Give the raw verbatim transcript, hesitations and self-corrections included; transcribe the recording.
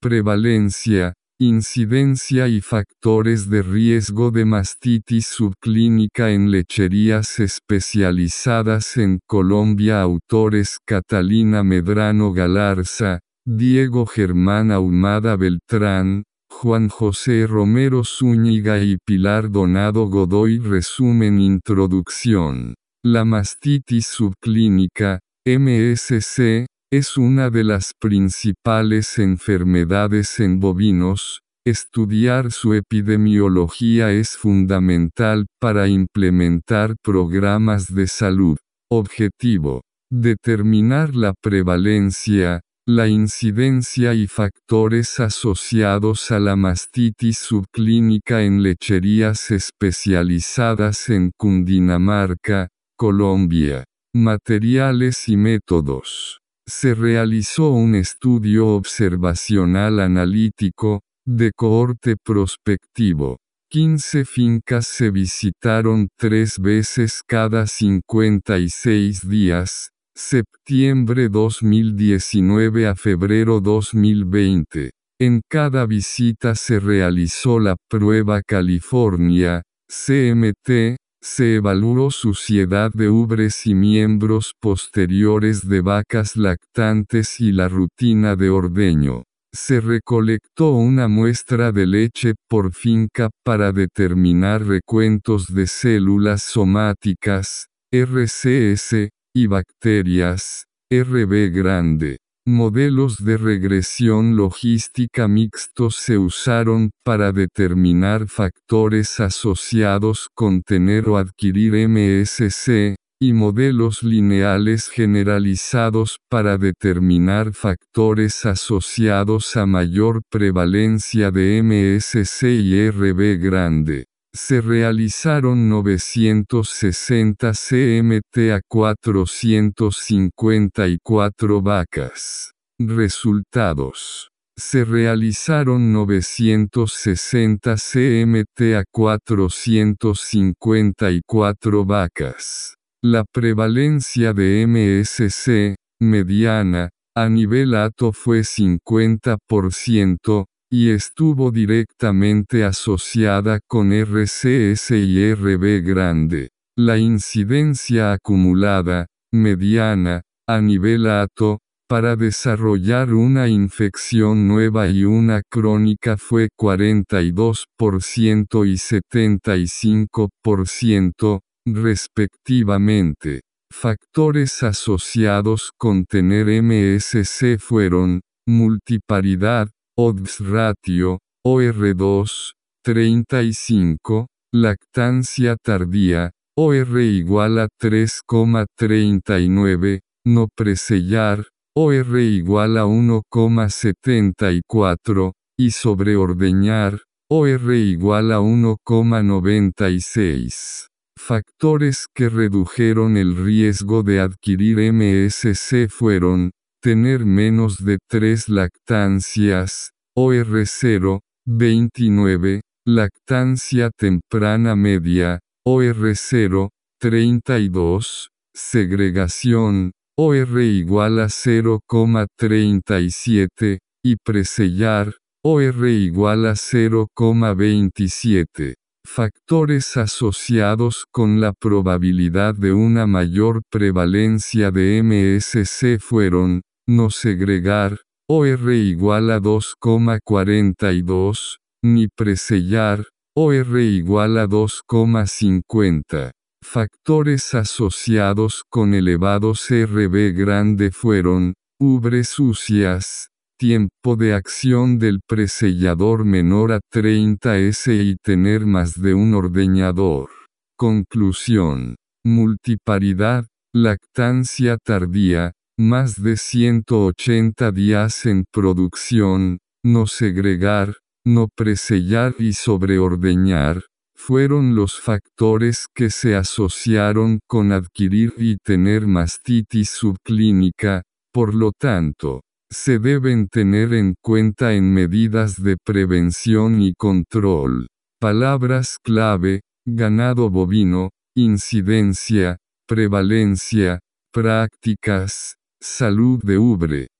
Prevalencia, incidencia y factores de riesgo de mastitis subclínica en lecherías especializadas en Colombia. Autores: Catalina Medrano Galarza, Diego Germán Ahumada Beltrán, Juan José Romero Zúñiga y Pilar Donado Godoy. Resumen. Introducción. La mastitis subclínica, M S C, es una de las principales enfermedades en bovinos. Estudiar su epidemiología es fundamental para implementar programas de salud. Objetivo: determinar la prevalencia, la incidencia y factores asociados a la mastitis subclínica en lecherías especializadas en Cundinamarca, Colombia. Materiales y métodos. Se realizó un estudio observacional analítico, de cohorte prospectivo. quince fincas se visitaron tres veces cada cincuenta y seis días, septiembre dos mil diecinueve a febrero dos mil veinte. En cada visita se realizó la prueba California, C M T. Se evaluó suciedad de ubres y miembros posteriores de vacas lactantes y la rutina de ordeño. Se recolectó una muestra de leche por finca para determinar recuentos de células somáticas, R C S, y bacterias, R B grande. Modelos de regresión logística mixtos se usaron para determinar factores asociados con tener o adquirir M S C, y modelos lineales generalizados para determinar factores asociados a mayor prevalencia de M S C y R B grande. Se realizaron novecientos sesenta C M T a cuatrocientas cincuenta y cuatro vacas. Resultados. Se realizaron novecientos sesenta C M T a cuatrocientas cincuenta y cuatro vacas. La prevalencia de M S C, mediana, a nivel hato fue cincuenta por ciento, y estuvo directamente asociada con R C S y R B grande. La incidencia acumulada, mediana, a nivel hato, para desarrollar una infección nueva y una crónica fue cuarenta y dos por ciento y setenta y cinco por ciento, respectivamente. Factores asociados con tener M S C fueron: multiparidad, odds ratio, O R dos, treinta y cinco, lactancia tardía, O R igual a tres coma treinta y nueve, no presellar, O R igual a uno coma setenta y cuatro, y sobreordeñar, O R igual a uno coma noventa y seis. Factores que redujeron el riesgo de adquirir M S C fueron: tener menos de tres lactancias, O R cero, veintinueve, lactancia temprana media, O R cero, treinta y dos, segregación, O R igual a cero coma treinta y siete, y presellar, O R igual a cero coma veintisiete. Factores asociados con la probabilidad de una mayor prevalencia de M S C fueron: no segregar, O R igual a dos coma cuarenta y dos, ni presellar, O R igual a dos coma cincuenta. Factores asociados con elevados R B grande fueron: ubres sucias, tiempo de acción del presellador menor a treinta segundos y tener más de un ordeñador. Conclusión. Multiparidad, lactancia tardía, más de ciento ochenta días en producción, no segregar, no presellar y sobreordeñar, fueron los factores que se asociaron con adquirir y tener mastitis subclínica. Por lo tanto, se deben tener en cuenta en medidas de prevención y control. Palabras clave: ganado bovino, incidencia, prevalencia, prácticas, salud de ubre.